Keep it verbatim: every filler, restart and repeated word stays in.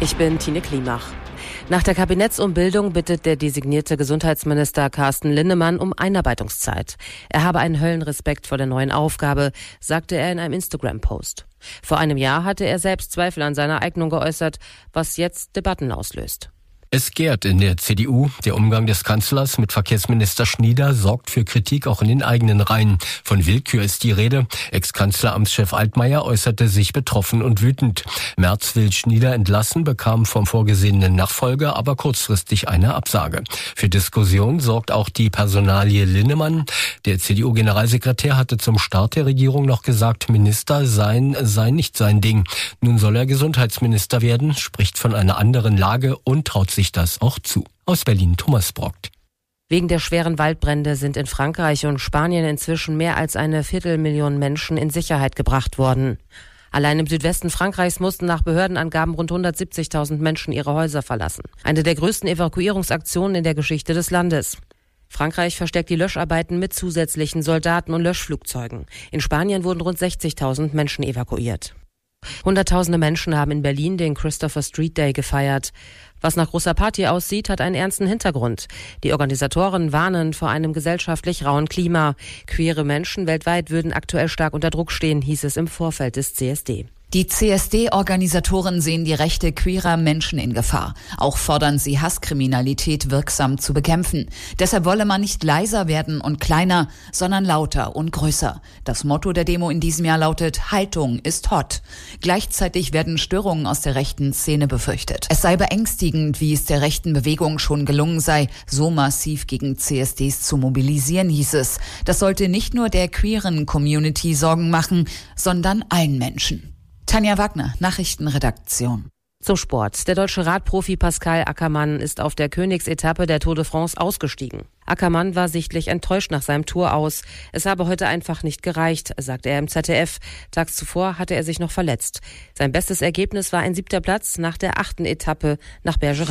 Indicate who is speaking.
Speaker 1: Ich bin Tine Klimach. Nach der Kabinettsumbildung bittet der designierte Gesundheitsminister Carsten Linnemann um Einarbeitungszeit. Er habe einen Höllenrespekt vor der neuen Aufgabe, sagte er in einem Instagram-Post. Vor einem Jahr hatte er selbst Zweifel an seiner Eignung geäußert, was jetzt Debatten auslöst.
Speaker 2: Es gärt in der C D U. Der Umgang des Kanzlers mit Verkehrsminister Schnieder sorgt für Kritik auch in den eigenen Reihen. Von Willkür ist die Rede. Ex-Kanzleramtschef Altmaier äußerte sich betroffen und wütend. Merz will Schnieder entlassen, bekam vom vorgesehenen Nachfolger aber kurzfristig eine Absage. Für Diskussion sorgt auch die Personalie Linnemann. Der C D U-Generalsekretär hatte zum Start der Regierung noch gesagt, Minister sein sei nicht sein Ding. Nun soll er Gesundheitsminister werden, spricht von einer anderen Lage und traut sich das auch zu. Aus Berlin Thomas Brockt.
Speaker 1: Wegen der schweren Waldbrände sind in Frankreich und Spanien inzwischen mehr als eine Viertelmillion Menschen in Sicherheit gebracht worden. Allein im Südwesten Frankreichs mussten nach Behördenangaben rund hundertsiebzigtausend Menschen ihre Häuser verlassen. Eine der größten Evakuierungsaktionen in der Geschichte des Landes. Frankreich verstärkt die Löscharbeiten mit zusätzlichen Soldaten und Löschflugzeugen. In Spanien wurden rund sechzigtausend Menschen evakuiert. Hunderttausende Menschen haben in Berlin den Christopher Street Day gefeiert. Was nach großer Party aussieht, hat einen ernsten Hintergrund. Die Organisatoren warnen vor einem gesellschaftlich rauen Klima. Queere Menschen weltweit würden aktuell stark unter Druck stehen, hieß es im Vorfeld des C S D.
Speaker 3: Die C S D-Organisatoren sehen die Rechte queerer Menschen in Gefahr. Auch fordern sie, Hasskriminalität wirksam zu bekämpfen. Deshalb wolle man nicht leiser werden und kleiner, sondern lauter und größer. Das Motto der Demo in diesem Jahr lautet: Haltung ist hot. Gleichzeitig werden Störungen aus der rechten Szene befürchtet. Es sei beängstigend, wie es der rechten Bewegung schon gelungen sei, so massiv gegen C S Ds zu mobilisieren, hieß es. Das sollte nicht nur der queeren Community Sorgen machen, sondern allen Menschen. Tanja Wagner, Nachrichtenredaktion.
Speaker 1: Zum Sport. Der deutsche Radprofi Pascal Ackermann ist auf der Königsetappe der Tour de France ausgestiegen. Ackermann war sichtlich enttäuscht nach seinem Tour aus. Es habe heute einfach nicht gereicht, sagte er im Z D F. Tags zuvor hatte er sich noch verletzt. Sein bestes Ergebnis war ein siebter Platz nach der achten Etappe nach Bergerac.